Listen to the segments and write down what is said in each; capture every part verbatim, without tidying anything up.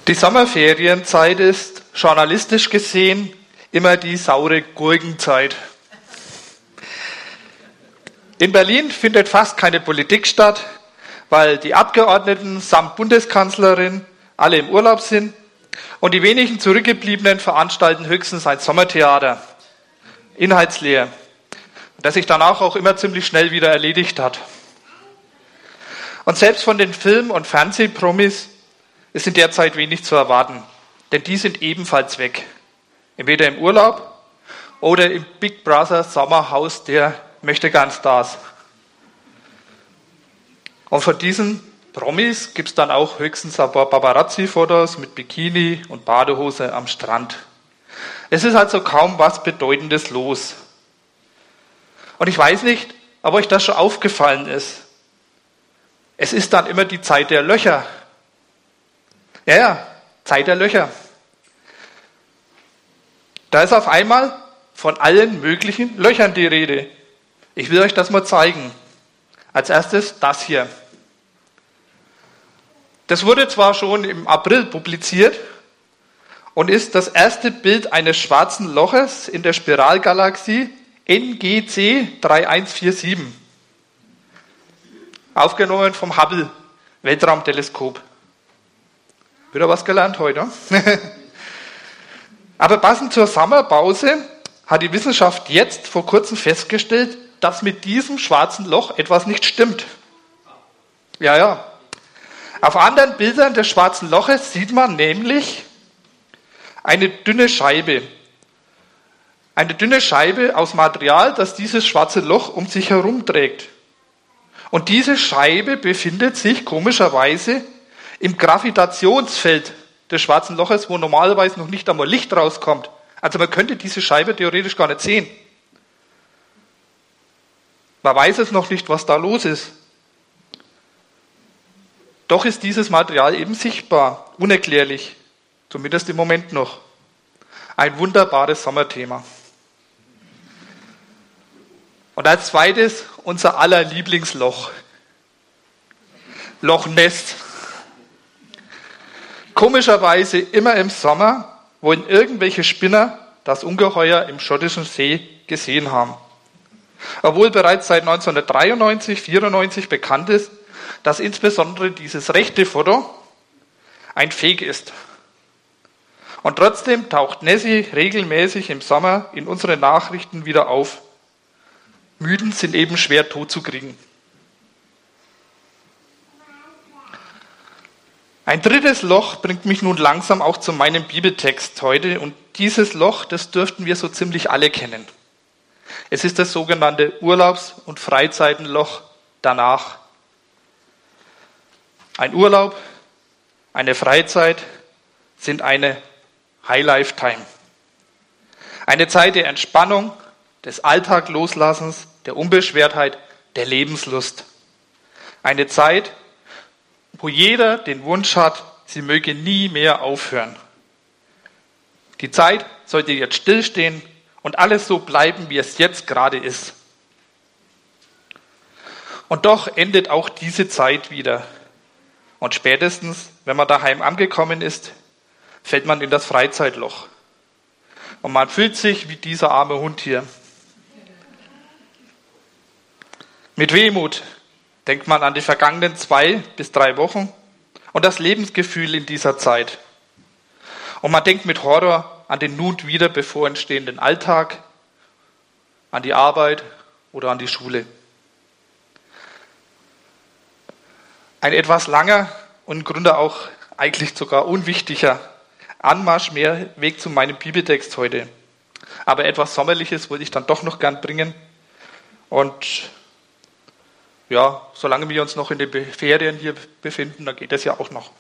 Die Sommerferienzeit ist journalistisch gesehen immer die saure Gurkenzeit. In Berlin findet fast keine Politik statt, weil die Abgeordneten samt Bundeskanzlerin alle im Urlaub sind und die wenigen Zurückgebliebenen veranstalten höchstens ein Sommertheater, inhaltsleer, das sich danach auch immer ziemlich schnell wieder erledigt hat. Und selbst von den Film- und Fernsehpromis ist in der Zeit wenig zu erwarten, denn die sind ebenfalls weg. Entweder im Urlaub oder im Big Brother Sommerhaus der Möchtegern-Stars. Und von diesen Promis gibt es dann auch höchstens ein paar Paparazzi-Fotos mit Bikini und Badehose am Strand. Es ist also kaum was Bedeutendes los. Und ich weiß nicht, ob euch das schon aufgefallen ist. Es ist dann immer die Zeit der Löcher. Ja, ja, Zeit der Löcher. Da ist auf einmal von allen möglichen Löchern die Rede. Ich will euch das mal zeigen. Als erstes das hier. Das wurde zwar schon im April publiziert und ist das erste Bild eines schwarzen Loches in der Spiralgalaxie N G C drei eins vier sieben. Aufgenommen vom Hubble Weltraumteleskop. Wieder was gelernt heute. Aber passend zur Sommerpause hat die Wissenschaft jetzt vor kurzem festgestellt, dass mit diesem schwarzen Loch etwas nicht stimmt. Ja, ja. Auf anderen Bildern des schwarzen Loches sieht man nämlich eine dünne Scheibe. Eine dünne Scheibe aus Material, das dieses schwarze Loch um sich herum trägt. Und diese Scheibe befindet sich komischerweise im Gravitationsfeld des schwarzen Loches, wo normalerweise noch nicht einmal Licht rauskommt. Also man könnte diese Scheibe theoretisch gar nicht sehen. Man weiß es noch nicht, was da los ist. Doch ist dieses Material eben sichtbar, unerklärlich, zumindest im Moment noch. Ein wunderbares Sommerthema. Und als zweites unser aller Lieblingsloch. Loch Ness. Komischerweise immer im Sommer wollen irgendwelche Spinner das Ungeheuer im Schottischen See gesehen haben. Obwohl bereits seit neunzehnhundertdreiundneunzig, vierundneunzig bekannt ist, dass insbesondere dieses rechte Foto ein Fake ist. Und trotzdem taucht Nessie regelmäßig im Sommer in unseren Nachrichten wieder auf. Mythen sind eben schwer totzukriegen. Ein drittes Loch bringt mich nun langsam auch zu meinem Bibeltext heute. Und dieses Loch, das dürften wir so ziemlich alle kennen. Es ist das sogenannte Urlaubs- und Freizeitenloch danach. Ein Urlaub, eine Freizeit sind eine High-Lifetime. Eine Zeit der Entspannung, des Alltagloslassens, der Unbeschwertheit, der Lebenslust. Eine Zeit, wo jeder den Wunsch hat, sie möge nie mehr aufhören. Die Zeit sollte jetzt stillstehen und alles so bleiben, wie es jetzt gerade ist. Und doch endet auch diese Zeit wieder. Und spätestens, wenn man daheim angekommen ist, fällt man in das Freizeitloch. Und man fühlt sich wie dieser arme Hund hier. Mit Wehmut denkt man an die vergangenen zwei bis drei Wochen und das Lebensgefühl in dieser Zeit. Und man denkt mit Horror an den nun wieder bevorstehenden Alltag, an die Arbeit oder an die Schule. Ein etwas langer und im Grunde auch eigentlich sogar unwichtiger Anmarschweg zu meinem Bibeltext heute. Aber etwas Sommerliches wollte ich dann doch noch gern bringen. Und ja, solange wir uns noch in den Ferien hier befinden, dann geht das ja auch noch.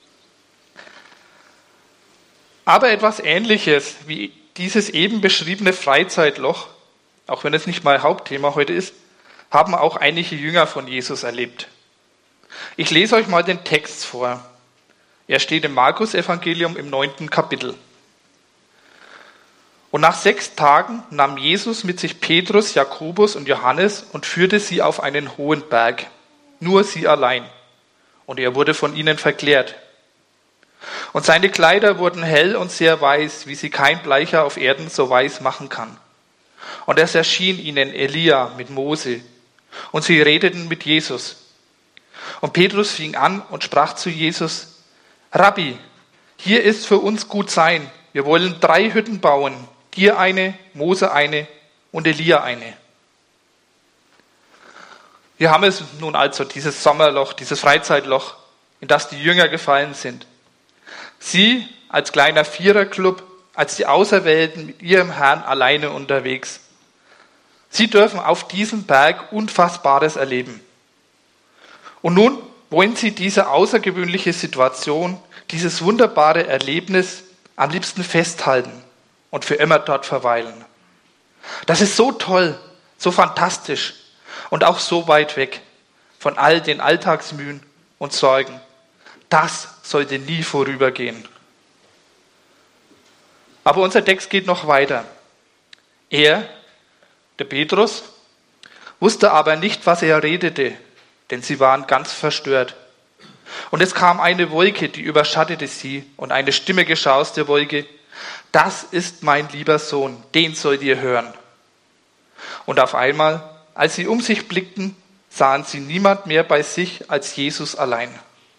Aber etwas Ähnliches wie dieses eben beschriebene Freizeitloch, auch wenn es nicht mein Hauptthema heute ist, haben auch einige Jünger von Jesus erlebt. Ich lese euch mal den Text vor. Er steht im Markus-Evangelium im neunten Kapitel. Und nach sechs Tagen nahm Jesus mit sich Petrus, Jakobus und Johannes und führte sie auf einen hohen Berg. Nur sie allein. Und er wurde von ihnen verklärt. Und seine Kleider wurden hell und sehr weiß, wie sie kein Bleicher auf Erden so weiß machen kann. Und es erschien ihnen Elia mit Mose, und sie redeten mit Jesus. Und Petrus fing an und sprach zu Jesus: Rabbi, hier ist für uns gut sein. Wir wollen drei Hütten bauen, dir eine, Mose eine und Elia eine. Wir haben es nun also, dieses Sommerloch, dieses Freizeitloch, in das die Jünger gefallen sind. Sie als kleiner Viererclub, als die Auserwählten mit ihrem Herrn alleine unterwegs. Sie dürfen auf diesem Berg Unfassbares erleben. Und nun wollen sie diese außergewöhnliche Situation, dieses wunderbare Erlebnis am liebsten festhalten und für immer dort verweilen. Das ist so toll, so fantastisch und auch so weit weg von all den Alltagsmühen und Sorgen. Das sollte nie vorübergehen. Aber unser Text geht noch weiter. Er, der Petrus, wusste aber nicht, was er redete, denn sie waren ganz verstört. Und es kam eine Wolke, die überschattete sie, und eine Stimme geschah aus der Wolke: Das ist mein lieber Sohn, den sollt ihr hören. Und auf einmal, als sie um sich blickten, sahen sie niemand mehr bei sich als Jesus allein.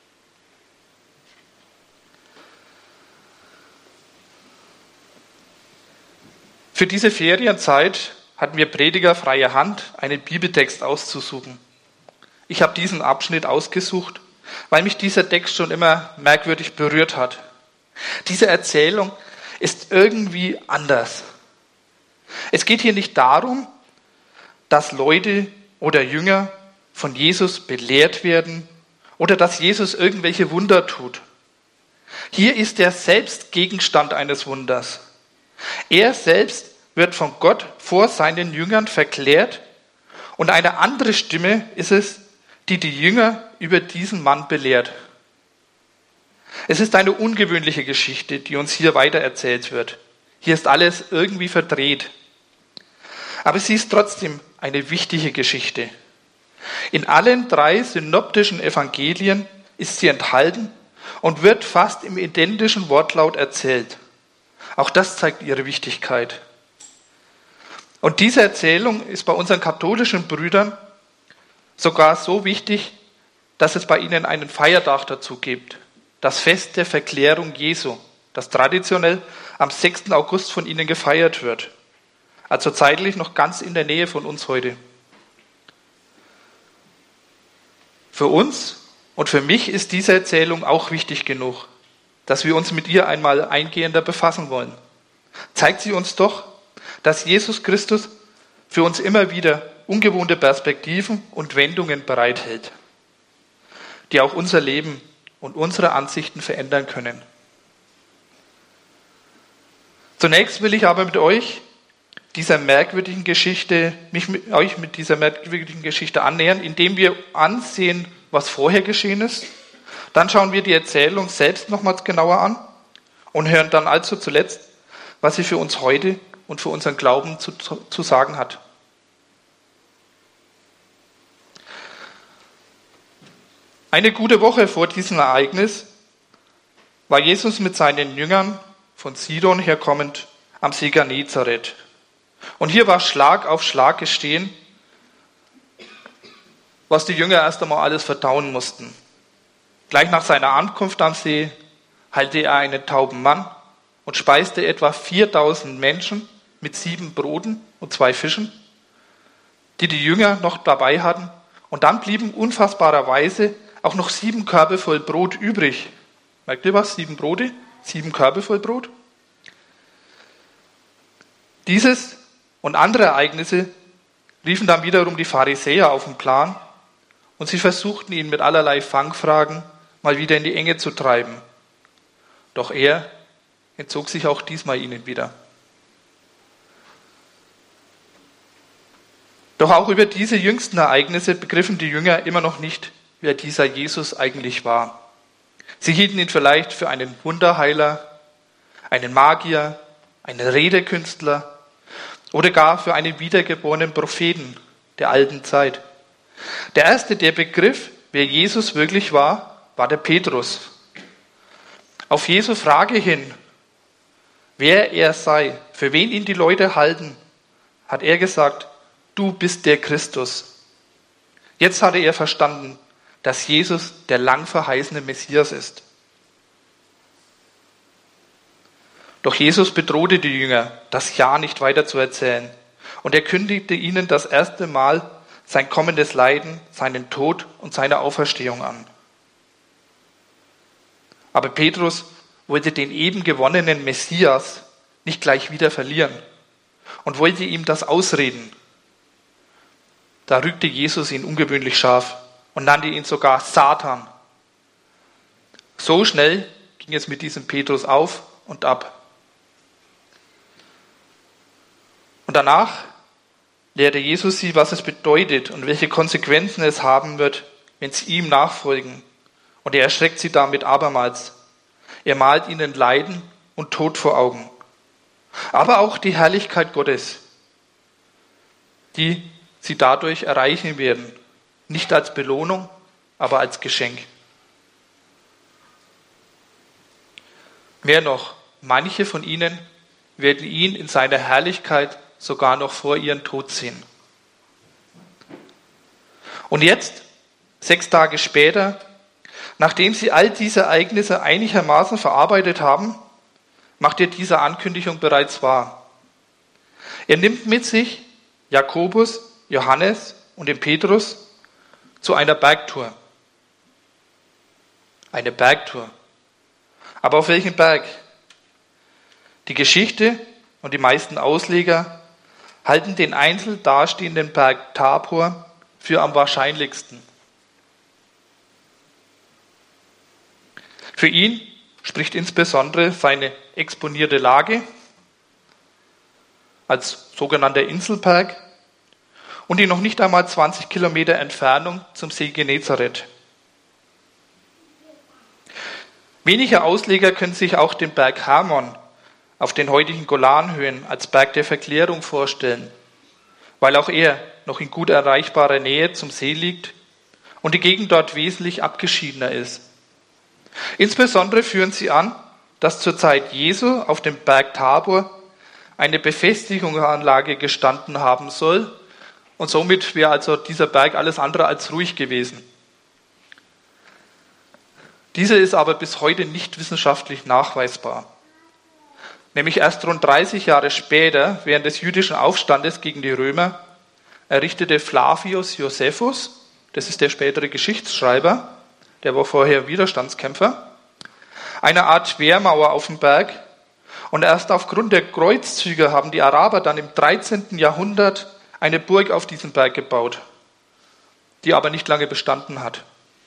Für diese Ferienzeit hatten wir Prediger freie Hand, einen Bibeltext auszusuchen. Ich habe diesen Abschnitt ausgesucht, weil mich dieser Text schon immer merkwürdig berührt hat. Diese Erzählung ist irgendwie anders. Es geht hier nicht darum, dass Leute oder Jünger von Jesus belehrt werden oder dass Jesus irgendwelche Wunder tut. Hier ist er selbst Gegenstand eines Wunders. Er selbst wird von Gott vor seinen Jüngern verklärt und eine andere Stimme ist es, die die Jünger über diesen Mann belehrt. Es ist eine ungewöhnliche Geschichte, die uns hier weitererzählt wird. Hier ist alles irgendwie verdreht. Aber sie ist trotzdem eine wichtige Geschichte. In allen drei synoptischen Evangelien ist sie enthalten und wird fast im identischen Wortlaut erzählt. Auch das zeigt ihre Wichtigkeit. Und diese Erzählung ist bei unseren katholischen Brüdern sogar so wichtig, dass es bei ihnen einen Feiertag dazu gibt. Das Fest der Verklärung Jesu, das traditionell am sechsten August von ihnen gefeiert wird. Also zeitlich noch ganz in der Nähe von uns heute. Für uns und für mich ist diese Erzählung auch wichtig genug, dass wir uns mit ihr einmal eingehender befassen wollen. Zeigt sie uns doch, dass Jesus Christus für uns immer wieder ungewohnte Perspektiven und Wendungen bereithält, die auch unser Leben und unsere Ansichten verändern können. Zunächst will ich aber mit euch dieser merkwürdigen Geschichte, mich mit euch mit dieser merkwürdigen Geschichte annähern, indem wir ansehen, was vorher geschehen ist. Dann schauen wir die Erzählung selbst nochmals genauer an und hören dann also zuletzt, was sie für uns heute und für unseren Glauben zu, zu sagen hat. Eine gute Woche vor diesem Ereignis war Jesus mit seinen Jüngern von Sidon herkommend am See Genezareth. Und hier war Schlag auf Schlag geschehen, was die Jünger erst einmal alles verdauen mussten. Gleich nach seiner Ankunft am See heilte er einen tauben Mann und speiste etwa viertausend Menschen mit sieben Broten und zwei Fischen, die die Jünger noch dabei hatten. Und dann blieben unfassbarerweise auch noch sieben Körbe voll Brot übrig. Merkt ihr was? Sieben Brote, sieben Körbe voll Brot. Dieses und andere Ereignisse riefen dann wiederum die Pharisäer auf den Plan und sie versuchten ihn mit allerlei Fangfragen mal wieder in die Enge zu treiben. Doch er entzog sich auch diesmal ihnen wieder. Doch auch über diese jüngsten Ereignisse begriffen die Jünger immer noch nicht, wer dieser Jesus eigentlich war. Sie hielten ihn vielleicht für einen Wunderheiler, einen Magier, einen Redekünstler oder gar für einen wiedergeborenen Propheten der alten Zeit. Der erste, der begriff, wer Jesus wirklich war, war der Petrus. Auf Jesu Frage hin, wer er sei, für wen ihn die Leute halten, hat er gesagt, du bist der Christus. Jetzt hatte er verstanden, dass Jesus der lang verheißene Messias ist. Doch Jesus bedrohte die Jünger, das Ja nicht weiter zu erzählen. Und er kündigte ihnen das erste Mal sein kommendes Leiden, seinen Tod und seine Auferstehung an. Aber Petrus wollte den eben gewonnenen Messias nicht gleich wieder verlieren und wollte ihm das ausreden. Da rügte Jesus ihn ungewöhnlich scharf und nannte ihn sogar Satan. So schnell ging es mit diesem Petrus auf und ab. Und danach lehrte Jesus sie, was es bedeutet und welche Konsequenzen es haben wird, wenn sie ihm nachfolgen. Und er erschreckt sie damit abermals. Er malt ihnen Leiden und Tod vor Augen. Aber auch die Herrlichkeit Gottes, die sie dadurch erreichen werden. Nicht als Belohnung, aber als Geschenk. Mehr noch, manche von ihnen werden ihn in seiner Herrlichkeit sogar noch vor ihren Tod sehen. Und jetzt, sechs Tage später, nachdem sie all diese Ereignisse einigermaßen verarbeitet haben, macht er diese Ankündigung bereits wahr. Er nimmt mit sich Jakobus, Johannes und den Petrus zu einer Bergtour. Eine Bergtour. Aber auf welchen Berg? Die Geschichte und die meisten Ausleger halten den einzeln dastehenden Berg Tabor für am wahrscheinlichsten. Für ihn spricht insbesondere seine exponierte Lage als sogenannter Inselberg und die noch nicht einmal zwanzig Kilometer Entfernung zum See Genezareth. Wenige Ausleger können sich auch den Berg Hermon auf den heutigen Golanhöhen als Berg der Verklärung vorstellen, weil auch er noch in gut erreichbarer Nähe zum See liegt und die Gegend dort wesentlich abgeschiedener ist. Insbesondere führen sie an, dass zur Zeit Jesu auf dem Berg Tabor eine Befestigungsanlage gestanden haben soll und somit wäre also dieser Berg alles andere als ruhig gewesen. Diese ist aber bis heute nicht wissenschaftlich nachweisbar. Nämlich erst rund dreißig Jahre später, während des jüdischen Aufstandes gegen die Römer, errichtete Flavius Josephus, das ist der spätere Geschichtsschreiber, der war vorher Widerstandskämpfer, eine Art Wehrmauer auf dem Berg. Und erst aufgrund der Kreuzzüge haben die Araber dann im dreizehnten Jahrhundert eine Burg auf diesem Berg gebaut, die aber nicht lange bestanden hat.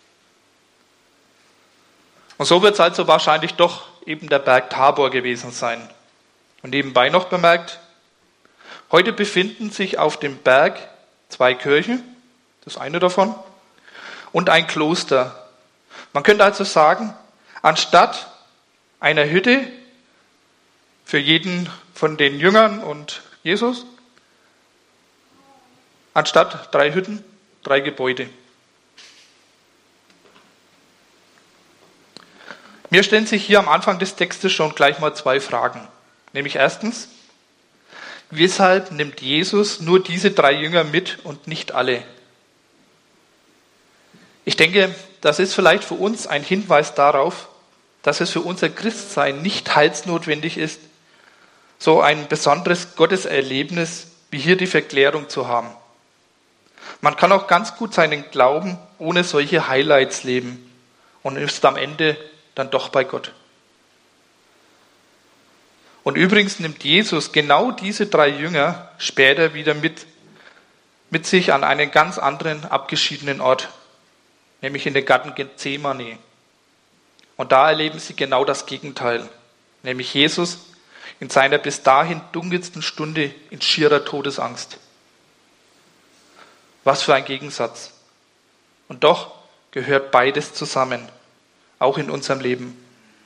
Und so wird es also wahrscheinlich doch eben der Berg Tabor gewesen sein. Und nebenbei noch bemerkt, heute befinden sich auf dem Berg zwei Kirchen, das eine davon, und ein Kloster. Man könnte also sagen, anstatt einer Hütte für jeden von den Jüngern und Jesus, anstatt drei Hütten, drei Gebäude. Mir stellen sich hier am Anfang des Textes schon gleich mal zwei Fragen. Nämlich erstens, weshalb nimmt Jesus nur diese drei Jünger mit und nicht alle? Ich denke, das ist vielleicht für uns ein Hinweis darauf, dass es für unser Christsein nicht heilsnotwendig ist, so ein besonderes Gotteserlebnis wie hier die Verklärung zu haben. Man kann auch ganz gut seinen Glauben ohne solche Highlights leben und ist am Ende dann doch bei Gott. Und übrigens nimmt Jesus genau diese drei Jünger später wieder mit, mit sich an einen ganz anderen, abgeschiedenen Ort, nämlich in den Garten Gethsemane. Und da erleben sie genau das Gegenteil, nämlich Jesus in seiner bis dahin dunkelsten Stunde in schierer Todesangst. Was für ein Gegensatz. Und doch gehört beides zusammen, auch in unserem Leben.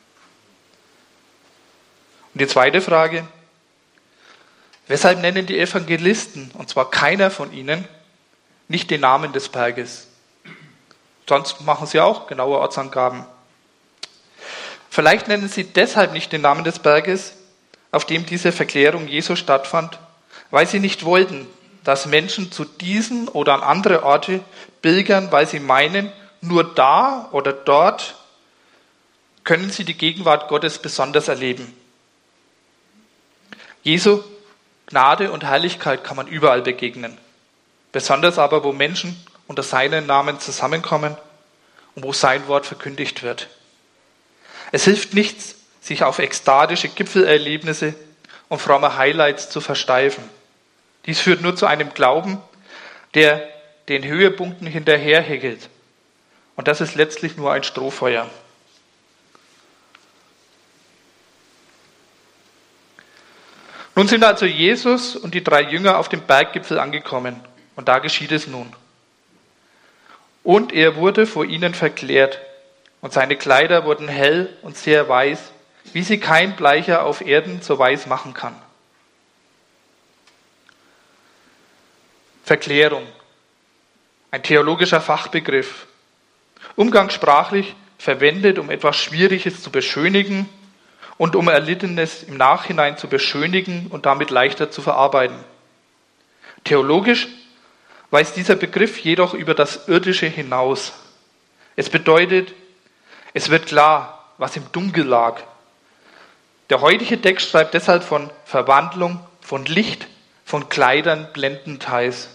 Und die zweite Frage, weshalb nennen die Evangelisten, und zwar keiner von ihnen, nicht den Namen des Berges? Sonst machen sie auch genaue Ortsangaben. Vielleicht nennen sie deshalb nicht den Namen des Berges, auf dem diese Verklärung Jesu stattfand, weil sie nicht wollten, dass Menschen zu diesen oder an andere Orte pilgern, weil sie meinen, nur da oder dort können sie die Gegenwart Gottes besonders erleben. Jesu Gnade und Herrlichkeit kann man überall begegnen. Besonders aber, wo Menschen unter seinen Namen zusammenkommen und wo sein Wort verkündigt wird. Es hilft nichts, sich auf ekstatische Gipfelerlebnisse und fromme Highlights zu versteifen. Dies führt nur zu einem Glauben, der den Höhepunkten hinterherhechelt. Und das ist letztlich nur ein Strohfeuer. Nun sind also Jesus und die drei Jünger auf dem Berggipfel angekommen. Und da geschieht es nun. Und er wurde vor ihnen verklärt. Und seine Kleider wurden hell und sehr weiß, wie sie kein Bleicher auf Erden so weiß machen kann. Verklärung, ein theologischer Fachbegriff, umgangssprachlich verwendet, um etwas Schwieriges zu beschönigen und um Erlittenes im Nachhinein zu beschönigen und damit leichter zu verarbeiten. Theologisch weist dieser Begriff jedoch über das Irdische hinaus. Es bedeutet, es wird klar, was im Dunkel lag. Der heutige Text schreibt deshalb von Verwandlung, von Licht, von Kleidern blendend heiß.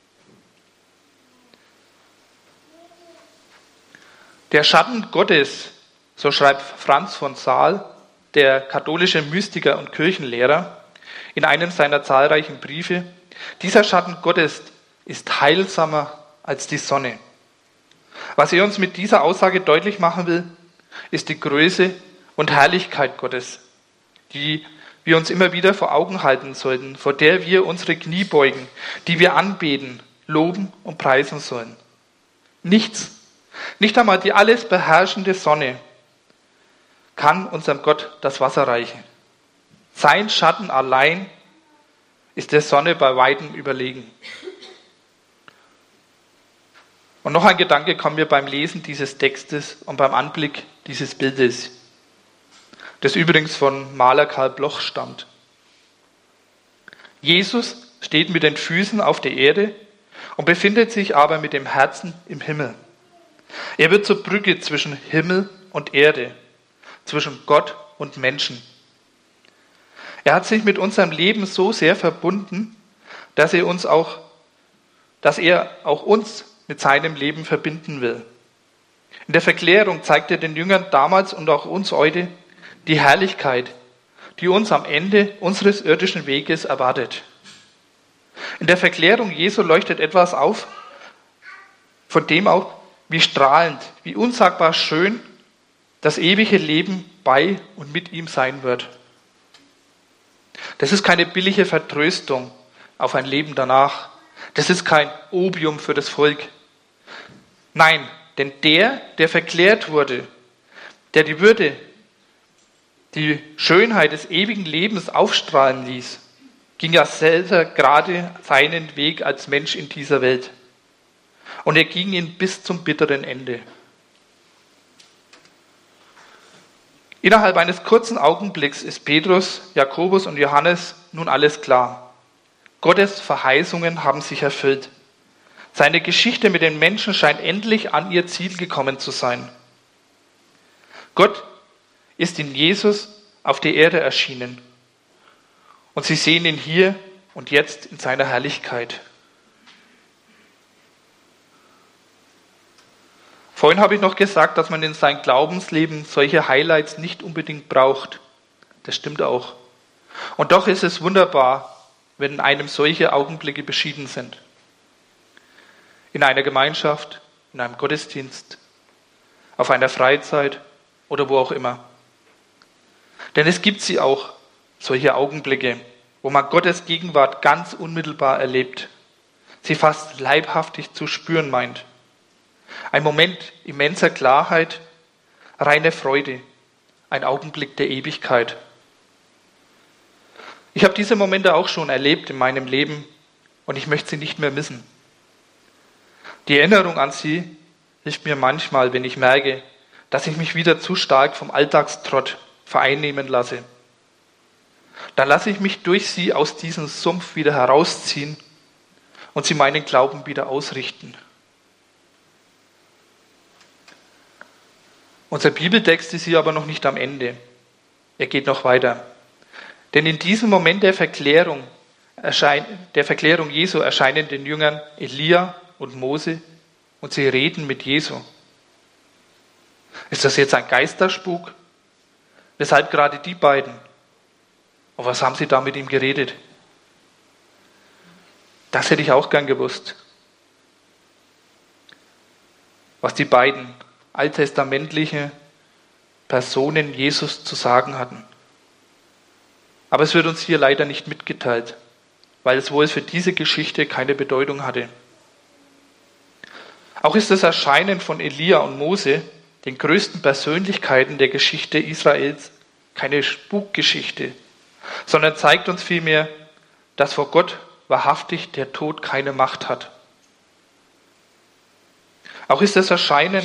Der Schatten Gottes, so schreibt Franz von Sales, der katholische Mystiker und Kirchenlehrer, in einem seiner zahlreichen Briefe, dieser Schatten Gottes ist heilsamer als die Sonne. Was er uns mit dieser Aussage deutlich machen will, ist die Größe und Herrlichkeit Gottes, die wir uns immer wieder vor Augen halten sollten, vor der wir unsere Knie beugen, die wir anbeten, loben und preisen sollen. Nichts, nicht einmal die alles beherrschende Sonne, kann unserem Gott das Wasser reichen. Sein Schatten allein ist der Sonne bei weitem überlegen. Und noch ein Gedanke kommt mir beim Lesen dieses Textes und beim Anblick dieses Bildes, das übrigens von Maler Karl Bloch stammt. Jesus steht mit den Füßen auf der Erde und befindet sich aber mit dem Herzen im Himmel. Er wird zur Brücke zwischen Himmel und Erde, zwischen Gott und Menschen. Er hat sich mit unserem Leben so sehr verbunden, dass er uns auch, dass er auch uns mit seinem Leben verbinden will. In der Verklärung zeigt er den Jüngern damals und auch uns heute die Herrlichkeit, die uns am Ende unseres irdischen Weges erwartet. In der Verklärung Jesu leuchtet etwas auf, von dem auch, wie strahlend, wie unsagbar schön das ewige Leben bei und mit ihm sein wird. Das ist keine billige Vertröstung auf ein Leben danach. Das ist kein Opium für das Volk. Nein, denn der, der verklärt wurde, der die Würde, die Schönheit des ewigen Lebens aufstrahlen ließ, ging ja selber gerade seinen Weg als Mensch in dieser Welt. Und er ging ihn bis zum bitteren Ende. Innerhalb eines kurzen Augenblicks ist Petrus, Jakobus und Johannes nun alles klar. Gottes Verheißungen haben sich erfüllt. Seine Geschichte mit den Menschen scheint endlich an ihr Ziel gekommen zu sein. Gott ist in Jesus auf der Erde erschienen. Und sie sehen ihn hier und jetzt in seiner Herrlichkeit. Vorhin habe ich noch gesagt, dass man in seinem Glaubensleben solche Highlights nicht unbedingt braucht. Das stimmt auch. Und doch ist es wunderbar, wenn einem solche Augenblicke beschieden sind. In einer Gemeinschaft, in einem Gottesdienst, auf einer Freizeit oder wo auch immer. Denn es gibt sie auch, solche Augenblicke, wo man Gottes Gegenwart ganz unmittelbar erlebt, sie fast leibhaftig zu spüren meint. Ein Moment immenser Klarheit, reine Freude, ein Augenblick der Ewigkeit. Ich habe diese Momente auch schon erlebt in meinem Leben und ich möchte sie nicht mehr missen. Die Erinnerung an sie hilft mir manchmal, wenn ich merke, dass ich mich wieder zu stark vom Alltagstrott vereinnehmen lasse. Dann lasse ich mich durch sie aus diesem Sumpf wieder herausziehen und sie meinen Glauben wieder ausrichten. Unser Bibeltext ist hier aber noch nicht am Ende. Er geht noch weiter. Denn in diesem Moment der Verklärung, erschein, der Verklärung Jesu erscheinen den Jüngern Elia und Mose und sie reden mit Jesu. Ist das jetzt ein Geisterspuk? Weshalb gerade die beiden? Und was haben sie da mit ihm geredet? Das hätte ich auch gern gewusst. Was die beiden alttestamentliche Personen Jesus zu sagen hatten. Aber es wird uns hier leider nicht mitgeteilt, weil es wohl für diese Geschichte keine Bedeutung hatte. Auch ist das Erscheinen von Elia und Mose, den größten Persönlichkeiten der Geschichte Israels, keine Spukgeschichte, sondern zeigt uns vielmehr, dass vor Gott wahrhaftig der Tod keine Macht hat. Auch ist das Erscheinen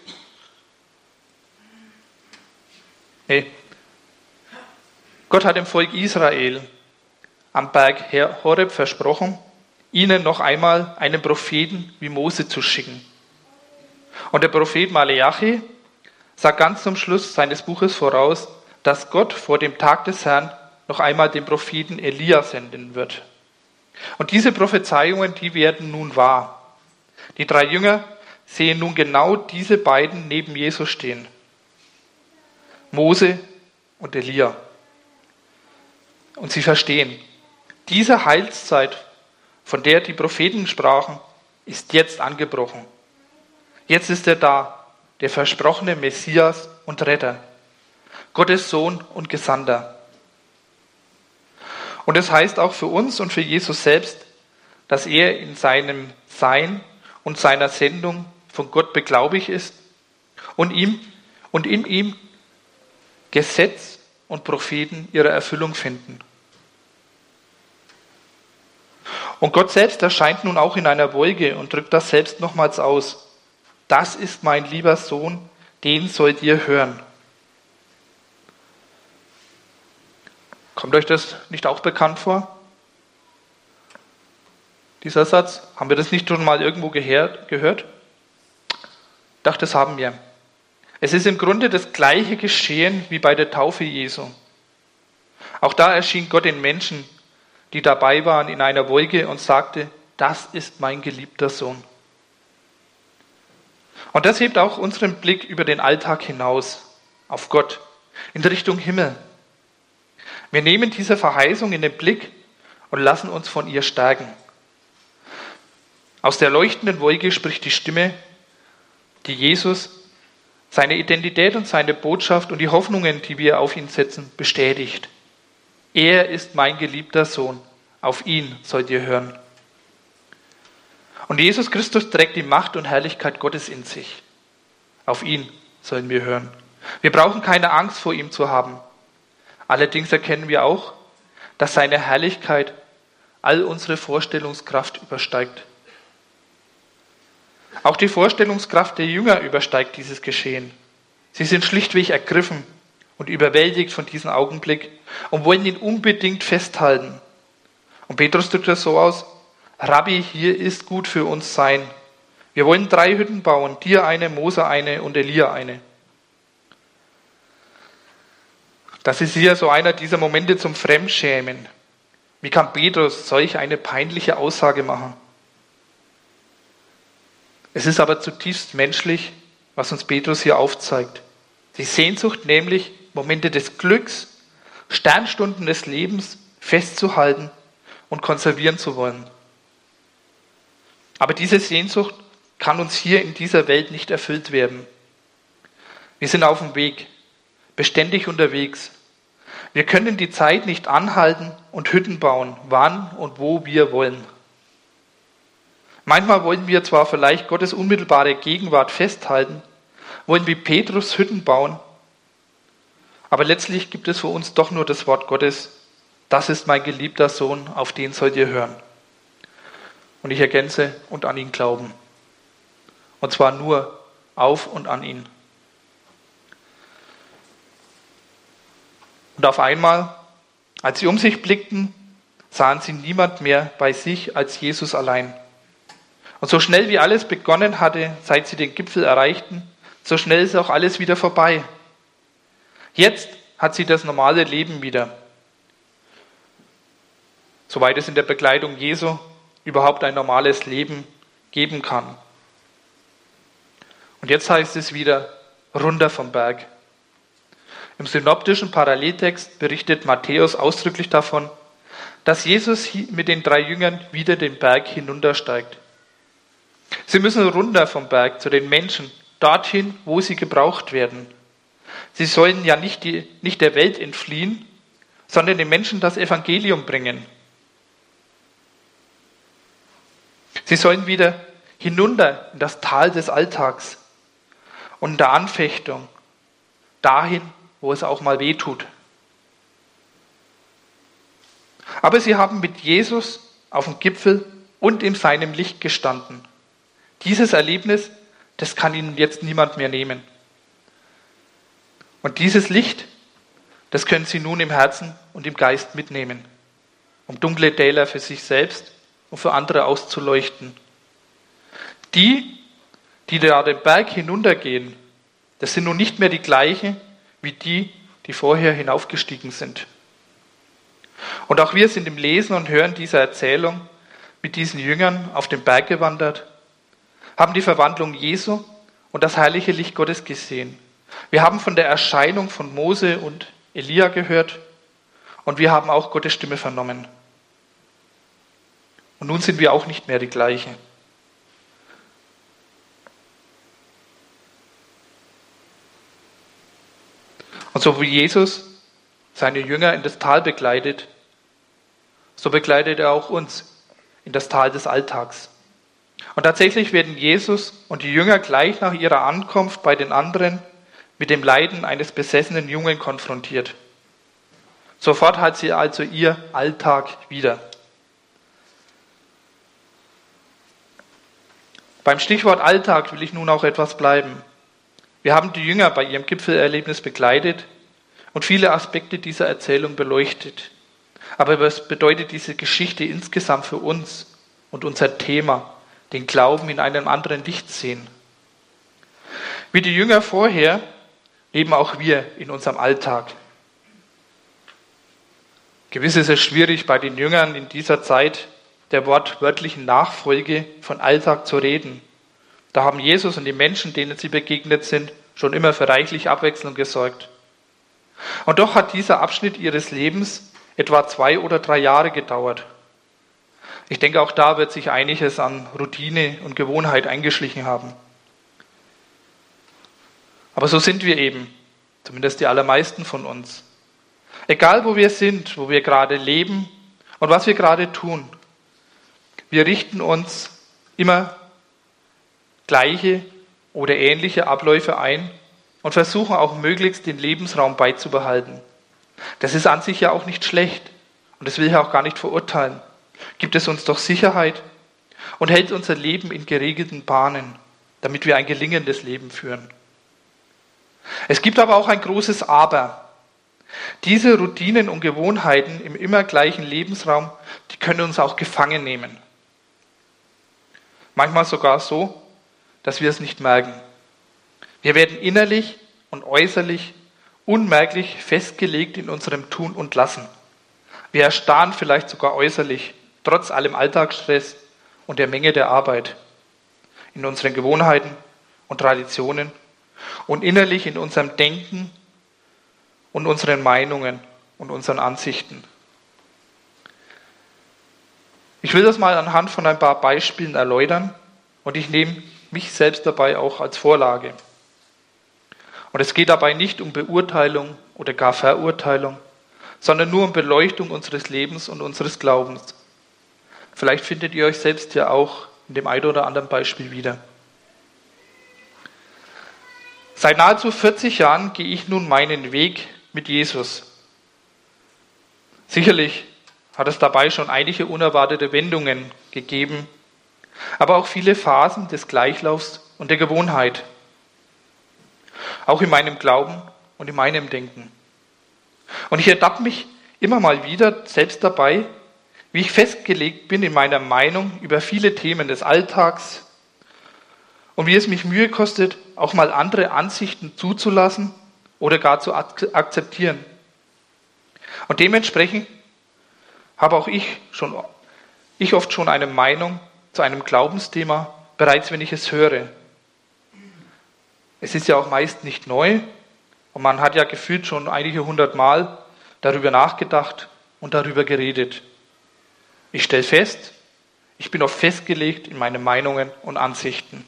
Nee. Gott hat dem Volk Israel am Berg Horeb versprochen, ihnen noch einmal einen Propheten wie Mose zu schicken. Und der Prophet Maleachi sagt ganz zum Schluss seines Buches voraus, dass Gott vor dem Tag des Herrn noch einmal den Propheten Elia senden wird. Und diese Prophezeiungen, die werden nun wahr. Die drei Jünger sehen nun genau diese beiden neben Jesus stehen. Mose und Elia. Und sie verstehen, diese Heilszeit, von der die Propheten sprachen, ist jetzt angebrochen. Jetzt ist er da, der versprochene Messias und Retter, Gottes Sohn und Gesandter. Und es heißt auch für uns und für Jesus selbst, dass er in seinem Sein und seiner Sendung von Gott beglaubigt ist und ihm und in ihm Gesetz und Propheten ihre Erfüllung finden. Und Gott selbst erscheint nun auch in einer Wolke und drückt das selbst nochmals aus. Das ist mein lieber Sohn, den sollt ihr hören. Kommt euch das nicht auch bekannt vor? Dieser Satz, haben wir das nicht schon mal irgendwo gehört? Ich dachte, das haben wir. Es ist im Grunde das gleiche geschehen wie bei der Taufe Jesu. Auch da erschien Gott den Menschen, die dabei waren, in einer Wolke und sagte, das ist mein geliebter Sohn. Und das hebt auch unseren Blick über den Alltag hinaus, auf Gott, in Richtung Himmel. Wir nehmen diese Verheißung in den Blick und lassen uns von ihr stärken. Aus der leuchtenden Wolke spricht die Stimme, die Jesus seine Identität und seine Botschaft und die Hoffnungen, die wir auf ihn setzen, bestätigt. Er ist mein geliebter Sohn. Auf ihn sollt ihr hören. Und Jesus Christus trägt die Macht und Herrlichkeit Gottes in sich. Auf ihn sollen wir hören. Wir brauchen keine Angst vor ihm zu haben. Allerdings erkennen wir auch, dass seine Herrlichkeit all unsere Vorstellungskraft übersteigt. Auch die Vorstellungskraft der Jünger übersteigt dieses Geschehen. Sie sind schlichtweg ergriffen und überwältigt von diesem Augenblick und wollen ihn unbedingt festhalten. Und Petrus drückt das so aus, Rabbi, hier ist gut für uns sein. Wir wollen drei Hütten bauen, dir eine, Mose eine und Elia eine. Das ist hier so einer dieser Momente zum Fremdschämen. Wie kann Petrus solch eine peinliche Aussage machen? Es ist aber zutiefst menschlich, was uns Petrus hier aufzeigt. Die Sehnsucht nämlich, Momente des Glücks, Sternstunden des Lebens festzuhalten und konservieren zu wollen. Aber diese Sehnsucht kann uns hier in dieser Welt nicht erfüllt werden. Wir sind auf dem Weg, beständig unterwegs. Wir können die Zeit nicht anhalten und Hütten bauen, wann und wo wir wollen. Manchmal wollen wir zwar vielleicht Gottes unmittelbare Gegenwart festhalten, wollen wie Petrus Hütten bauen, aber letztlich gibt es für uns doch nur das Wort Gottes, das ist mein geliebter Sohn, auf den sollt ihr hören. Und ich ergänze, und an ihn glauben. Und zwar nur auf und an ihn. Und auf einmal, als sie um sich blickten, sahen sie niemand mehr bei sich als Jesus allein. Und so schnell wie alles begonnen hatte, seit sie den Gipfel erreichten, so schnell ist auch alles wieder vorbei. Jetzt hat sie das normale Leben wieder. Soweit es in der Begleitung Jesu überhaupt ein normales Leben geben kann. Und jetzt heißt es wieder, runter vom Berg. Im synoptischen Paralleltext berichtet Matthäus ausdrücklich davon, dass Jesus mit den drei Jüngern wieder den Berg hinuntersteigt. Sie müssen runter vom Berg zu den Menschen, dorthin, wo sie gebraucht werden. Sie sollen ja nicht, die, nicht der Welt entfliehen, sondern den Menschen das Evangelium bringen. Sie sollen wieder hinunter in das Tal des Alltags und der Anfechtung, dahin, wo es auch mal weh tut. Aber sie haben mit Jesus auf dem Gipfel und in seinem Licht gestanden. Dieses Erlebnis, das kann ihnen jetzt niemand mehr nehmen. Und dieses Licht, das können sie nun im Herzen und im Geist mitnehmen, um dunkle Täler für sich selbst und für andere auszuleuchten. Die, die da den Berg hinuntergehen, das sind nun nicht mehr die gleichen wie die, die vorher hinaufgestiegen sind. Und auch wir sind im Lesen und Hören dieser Erzählung mit diesen Jüngern auf den Berg gewandert, haben die Verwandlung Jesu und das herrliche Licht Gottes gesehen. Wir haben von der Erscheinung von Mose und Elia gehört und wir haben auch Gottes Stimme vernommen. Und nun sind wir auch nicht mehr die gleichen. Und so wie Jesus seine Jünger in das Tal begleitet, so begleitet er auch uns in das Tal des Alltags. Und tatsächlich werden Jesus und die Jünger gleich nach ihrer Ankunft bei den anderen mit dem Leiden eines besessenen Jungen konfrontiert. Sofort hat sie also ihr Alltag wieder. Beim Stichwort Alltag will ich nun auch etwas bleiben. Wir haben die Jünger bei ihrem Gipfelerlebnis begleitet und viele Aspekte dieser Erzählung beleuchtet. Aber was bedeutet diese Geschichte insgesamt für uns und unser Thema, den Glauben in einem anderen Licht sehen? Wie die Jünger vorher leben auch wir in unserem Alltag. Gewiss ist es schwierig, bei den Jüngern in dieser Zeit der wortwörtlichen Nachfolge von Alltag zu reden. Da haben Jesus und die Menschen, denen sie begegnet sind, schon immer für reichlich Abwechslung gesorgt. Und doch hat dieser Abschnitt ihres Lebens etwa zwei oder drei Jahre gedauert. Ich denke, auch da wird sich einiges an Routine und Gewohnheit eingeschlichen haben. Aber so sind wir eben, zumindest die allermeisten von uns. Egal wo wir sind, wo wir gerade leben und was wir gerade tun, wir richten uns immer gleiche oder ähnliche Abläufe ein und versuchen auch möglichst den Lebensraum beizubehalten. Das ist an sich ja auch nicht schlecht und das will ich auch gar nicht verurteilen. Gibt es uns doch Sicherheit und hält unser Leben in geregelten Bahnen, damit wir ein gelingendes Leben führen. Es gibt aber auch ein großes Aber. Diese Routinen und Gewohnheiten im immer gleichen Lebensraum, die können uns auch gefangen nehmen. Manchmal sogar so, dass wir es nicht merken. Wir werden innerlich und äußerlich unmerklich festgelegt in unserem Tun und Lassen. Wir erstarren vielleicht sogar äußerlich, trotz allem Alltagsstress und der Menge der Arbeit, in unseren Gewohnheiten und Traditionen und innerlich in unserem Denken und unseren Meinungen und unseren Ansichten. Ich will das mal anhand von ein paar Beispielen erläutern und ich nehme mich selbst dabei auch als Vorlage. Und es geht dabei nicht um Beurteilung oder gar Verurteilung, sondern nur um Beleuchtung unseres Lebens und unseres Glaubens. Vielleicht findet ihr euch selbst ja auch in dem einen oder anderen Beispiel wieder. Seit nahezu vierzig Jahren gehe ich nun meinen Weg mit Jesus. Sicherlich hat es dabei schon einige unerwartete Wendungen gegeben, aber auch viele Phasen des Gleichlaufs und der Gewohnheit. Auch in meinem Glauben und in meinem Denken. Und ich ertappe mich immer mal wieder selbst dabei, wie ich festgelegt bin in meiner Meinung über viele Themen des Alltags und wie es mich Mühe kostet, auch mal andere Ansichten zuzulassen oder gar zu akzeptieren. Und dementsprechend habe auch ich, schon, ich oft schon eine Meinung zu einem Glaubensthema, bereits wenn ich es höre. Es ist ja auch meist nicht neu und man hat ja gefühlt schon einige hundert Mal darüber nachgedacht und darüber geredet. Ich stelle fest, ich bin oft festgelegt in meinen Meinungen und Ansichten.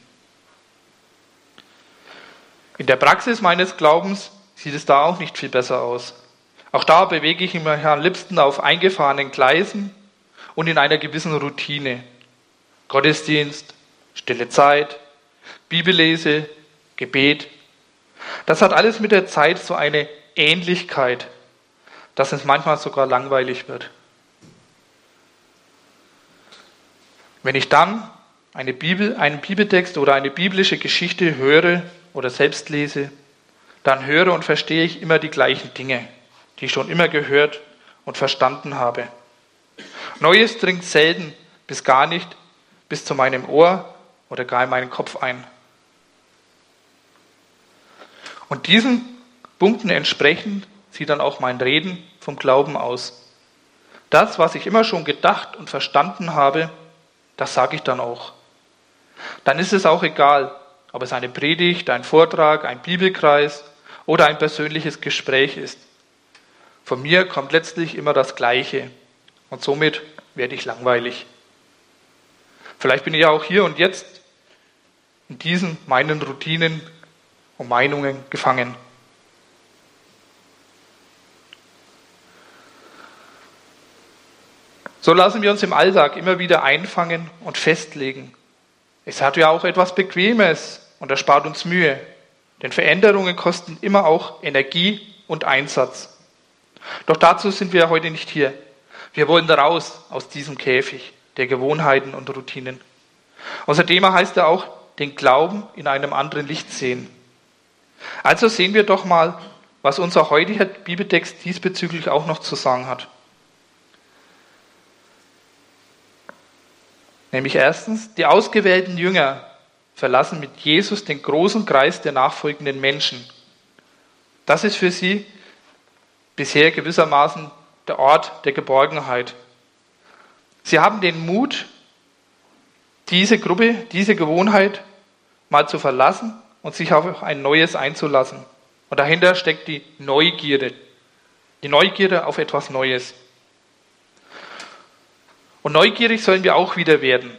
In der Praxis meines Glaubens sieht es da auch nicht viel besser aus. Auch da bewege ich mich am liebsten auf eingefahrenen Gleisen und in einer gewissen Routine. Gottesdienst, stille Zeit, Bibellese, Gebet. Das hat alles mit der Zeit so eine Ähnlichkeit, dass es manchmal sogar langweilig wird. Wenn ich dann eine Bibel, einen Bibeltext oder eine biblische Geschichte höre oder selbst lese, dann höre und verstehe ich immer die gleichen Dinge, die ich schon immer gehört und verstanden habe. Neues dringt selten bis gar nicht bis zu meinem Ohr oder gar in meinen Kopf ein. Und diesen Punkten entsprechend sieht dann auch mein Reden vom Glauben aus. Das, was ich immer schon gedacht und verstanden habe, das sage ich dann auch. Dann ist es auch egal, ob es eine Predigt, ein Vortrag, ein Bibelkreis oder ein persönliches Gespräch ist. Von mir kommt letztlich immer das Gleiche und somit werde ich langweilig. Vielleicht bin ich ja auch hier und jetzt in diesen meinen Routinen und Meinungen gefangen. So lassen wir uns im Alltag immer wieder einfangen und festlegen. Es hat ja auch etwas Bequemes und erspart uns Mühe, denn Veränderungen kosten immer auch Energie und Einsatz. Doch dazu sind wir heute nicht hier. Wir wollen raus aus diesem Käfig der Gewohnheiten und Routinen. Unser Thema heißt ja auch, den Glauben in einem anderen Licht sehen. Also sehen wir doch mal, was unser heutiger Bibeltext diesbezüglich auch noch zu sagen hat. Nämlich erstens, die ausgewählten Jünger verlassen mit Jesus den großen Kreis der nachfolgenden Menschen. Das ist für sie bisher gewissermaßen der Ort der Geborgenheit. Sie haben den Mut, diese Gruppe, diese Gewohnheit mal zu verlassen und sich auf ein Neues einzulassen. Und dahinter steckt die Neugierde. Die Neugierde auf etwas Neues. Und neugierig sollen wir auch wieder werden.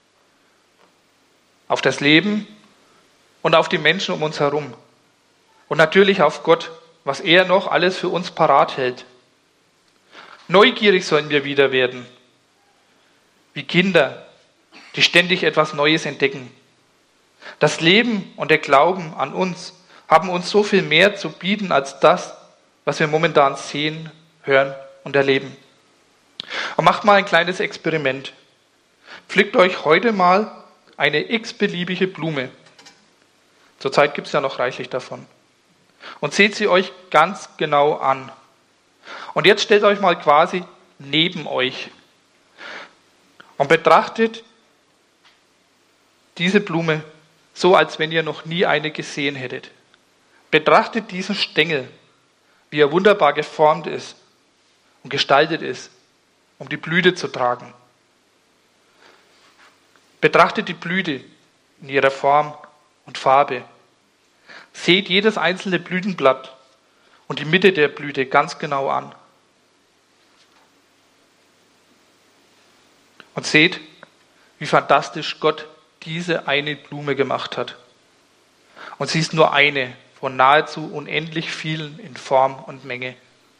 Auf das Leben und auf die Menschen um uns herum. Und natürlich auf Gott, was er noch alles für uns parat hält. Neugierig sollen wir wieder werden. Wie Kinder, die ständig etwas Neues entdecken. Das Leben und der Glauben an uns haben uns so viel mehr zu bieten als das, was wir momentan sehen, hören und erleben. Und macht mal ein kleines Experiment. Pflückt euch heute mal eine x-beliebige Blume. Zurzeit gibt es ja noch reichlich davon. Und seht sie euch ganz genau an. Und jetzt stellt euch mal quasi neben euch und betrachtet diese Blume so, als wenn ihr noch nie eine gesehen hättet. Betrachtet diesen Stängel, wie er wunderbar geformt ist und gestaltet ist, um die Blüte zu tragen. Betrachtet die Blüte in ihrer Form und Farbe. Seht jedes einzelne Blütenblatt und die Mitte der Blüte ganz genau an. Und seht, wie fantastisch Gott diese eine Blume gemacht hat. Und sie ist nur eine von nahezu unendlich vielen in Form und Menge.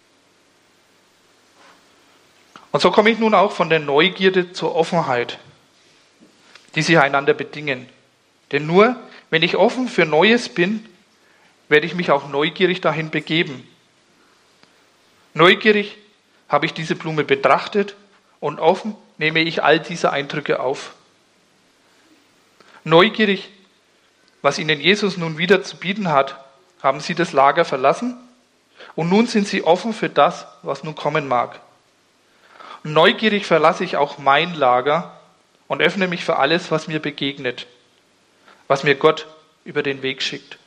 Und so komme ich nun auch von der Neugierde zur Offenheit, die sich einander bedingen. Denn nur, wenn ich offen für Neues bin, werde ich mich auch neugierig dahin begeben. Neugierig habe ich diese Blume betrachtet und offen nehme ich all diese Eindrücke auf. Neugierig, was ihnen Jesus nun wieder zu bieten hat, haben sie das Lager verlassen Und nun sind sie offen für das, was nun kommen mag. Und neugierig verlasse ich auch mein Lager und öffne mich für alles, was mir begegnet, was mir Gott über den Weg schickt.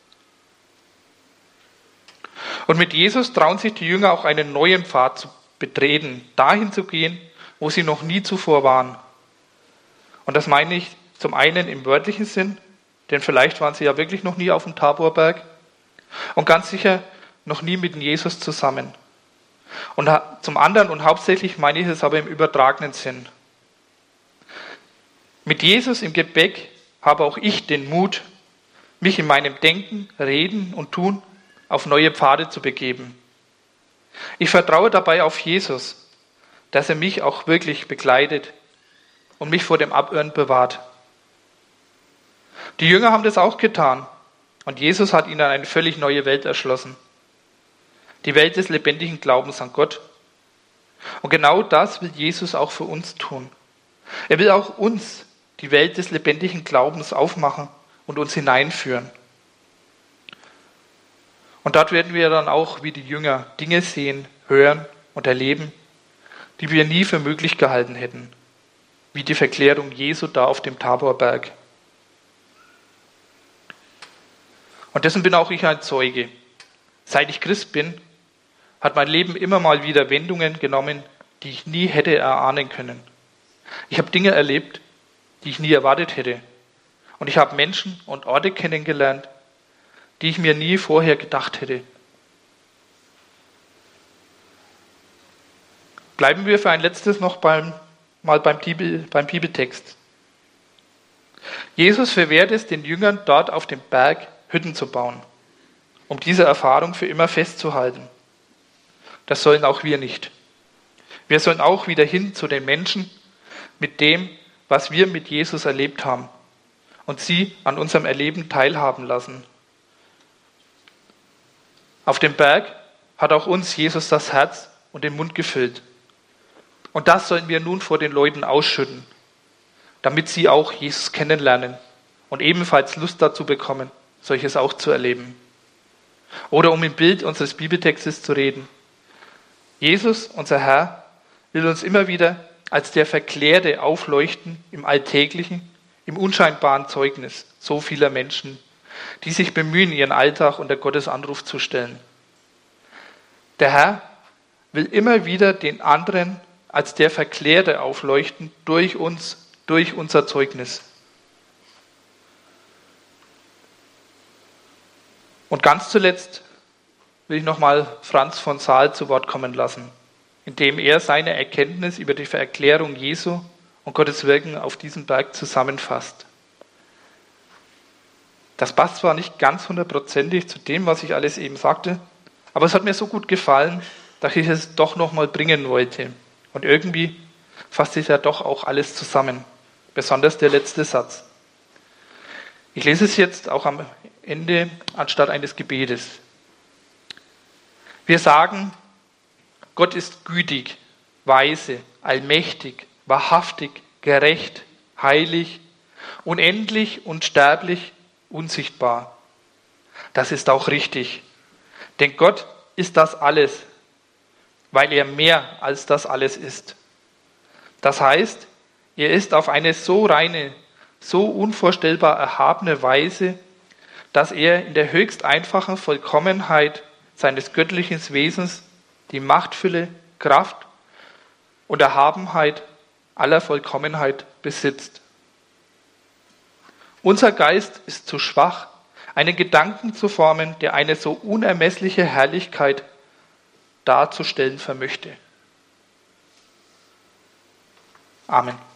Und mit Jesus trauen sich die Jünger auch einen neuen Pfad zu betreten, dahin zu gehen, wo sie noch nie zuvor waren. Und das meine ich zum einen im wörtlichen Sinn, denn vielleicht waren sie ja wirklich noch nie auf dem Taborberg und ganz sicher noch nie mit Jesus zusammen. Und zum anderen und hauptsächlich meine ich es aber im übertragenen Sinn. Mit Jesus im Gepäck habe auch ich den Mut, mich in meinem Denken, Reden und Tun auf neue Pfade zu begeben. Ich vertraue dabei auf Jesus, dass er mich auch wirklich begleitet und mich vor dem Abirren bewahrt. Die Jünger haben das auch getan und Jesus hat ihnen eine völlig neue Welt erschlossen. Die Welt des lebendigen Glaubens an Gott. Und genau das will Jesus auch für uns tun. Er will auch uns die Welt des lebendigen Glaubens aufmachen und uns hineinführen. Und dort werden wir dann auch wie die Jünger Dinge sehen, hören und erleben, die wir nie für möglich gehalten hätten, wie die Verklärung Jesu da auf dem Taborberg. Und dessen bin auch ich ein Zeuge. Seit ich Christ bin, hat mein Leben immer mal wieder Wendungen genommen, die ich nie hätte erahnen können. Ich habe Dinge erlebt, die ich nie erwartet hätte. Und ich habe Menschen und Orte kennengelernt, die ich mir nie vorher gedacht hätte. Bleiben wir für ein letztes noch beim, mal beim, Bibel, beim Bibeltext. Jesus verwehrt es den Jüngern, dort auf dem Berg Hütten zu bauen, um diese Erfahrung für immer festzuhalten. Das sollen auch wir nicht. Wir sollen auch wieder hin zu den Menschen mit dem, was wir mit Jesus erlebt haben und sie an unserem Erleben teilhaben lassen. Auf dem Berg hat auch uns Jesus das Herz und den Mund gefüllt. Und das sollen wir nun vor den Leuten ausschütten, damit sie auch Jesus kennenlernen und ebenfalls Lust dazu bekommen, solches auch zu erleben. Oder um im Bild unseres Bibeltextes zu reden. Jesus, unser Herr, will uns immer wieder als der Verklärte aufleuchten im Alltäglichen, im unscheinbaren Zeugnis so vieler Menschen, die sich bemühen, ihren Alltag unter Gottes Anruf zu stellen. Der Herr will immer wieder den anderen als der Verklärte aufleuchten durch uns, durch unser Zeugnis. Und ganz zuletzt will ich nochmal Franz von Sales zu Wort kommen lassen, indem er seine Erkenntnis über die Verklärung Jesu und Gottes Wirken auf diesem Berg zusammenfasst. Das passt zwar nicht ganz hundertprozentig zu dem, was ich alles eben sagte, aber es hat mir so gut gefallen, dass ich es doch nochmal bringen wollte. Und irgendwie fasst sich ja doch auch alles zusammen, besonders der letzte Satz. Ich lese es jetzt auch am Ende anstatt eines Gebetes. Wir sagen, Gott ist gütig, weise, allmächtig, wahrhaftig, gerecht, heilig, unendlich, unsterblich, unsichtbar. Das ist auch richtig, denn Gott ist das alles, weil er mehr als das alles ist. Das heißt, er ist auf eine so reine, so unvorstellbar erhabene Weise, dass er in der höchst einfachen Vollkommenheit seines göttlichen Wesens die Machtfülle, Kraft und Erhabenheit aller Vollkommenheit besitzt. Unser Geist ist zu schwach, einen Gedanken zu formen, der eine so unermessliche Herrlichkeit darzustellen vermöchte. Amen.